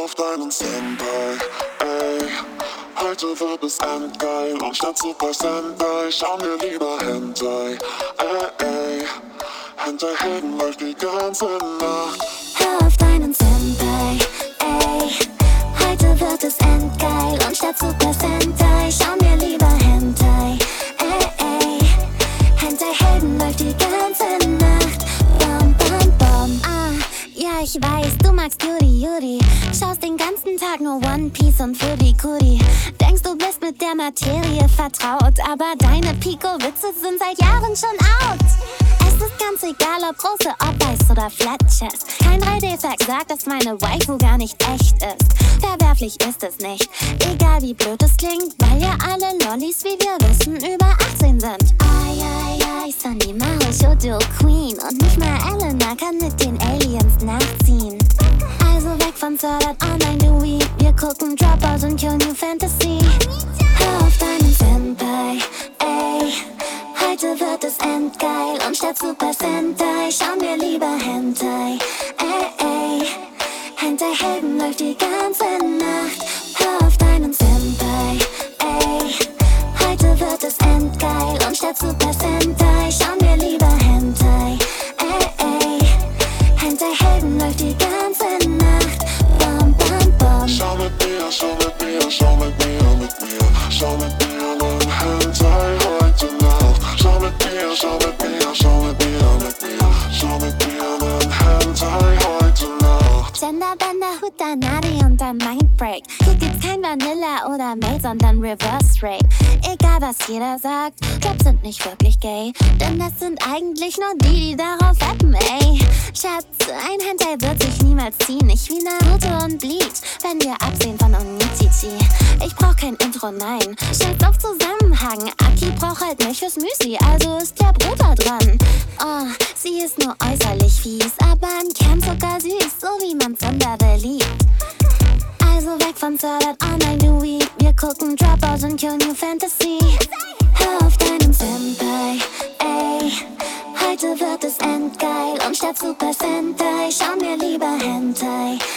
auf deinen Senpai, ey. Heute wird es endgeil und statt Super Sentai schauen wir lieber Hentai, ey. Hentai-Helden läuft die ganze Nacht. Hör auf deinen Senpai, ey. Heute wird es endgeil und statt Super Sentai schauen wir lieber Hentai, ey. Hentai-Helden läuft die ganze Nacht. Bam, bam, bam. Ja, ich weiß, du magst Yuri. Schaust den ganzen Tag nur One Piece und Furikuri. Denkst, du bist mit der Materie vertraut, aber deine Pico-Witze sind seit Jahren schon out. Es ist ganz egal, ob große, ob weiß oder Flat Chest. Kein 3D-Fact sagt, dass meine Waifu gar nicht echt ist. Verwerflich ist es nicht, egal wie blöd es klingt, weil ja alle Lollis, wie wir wissen, über 18 sind. Ai, Sunny Maru Shoujo Queen und nicht mal Elena kann mit den Aliens nachziehen. Also weg von Sword Art Online, du Weeb. Wir gucken Dropout und Kyonu Fantasy. Hör auf deinen Senpai, ey. Heute wird es endgeil und statt Super Sentai schauen wir lieber Hentai, ey. Hentai-Helden läuft die ganze Nacht. Hör auf deinen Senpai, ey. Heute wird es endgeil und statt Super Sentai schauen wir lieber Hentai, ey. Hentai-Helden läuft die ganze Nacht. Bam, bam, bam. Schau mit mir, schau mit mir, schau mit mir, mit mir. Schau mit mir nen Hentai heute Nacht. Schau mit mir, schau mit mir, schau mit mir, mit mir. Schau mit mir nen Hentai heute Nacht. Genderbender, Hutanari und ein Mindbreak. Hier gibt's kein Vanilla oder Maid, sondern Reverse Rape. Egal was jeder sagt, Jobs sind nicht wirklich gay. Denn das sind eigentlich nur die darauf appen, ey. Schatz, ein Hentai wird sich niemals ziehen. Nicht wie Naruto und Bleach, wenn wir absehen von Onichichi. Ich brauch kein Intro, nein. Scheiß auf Zusammenhang. Aki braucht halt Milch fürs Müsli, also ist der Bruder dran. Oh, sie ist nur äußerlich fies, aber im Kern sogar süß, so wie man Tsundere liebt. Also weg von Sword Art Online, du Weeb. Wir gucken Dropout und Kyonu Fantasy. Hör auf deinen Senpai, ey. Heute wird es endgeil und statt Super Sentai schauen wir lieber Hentai,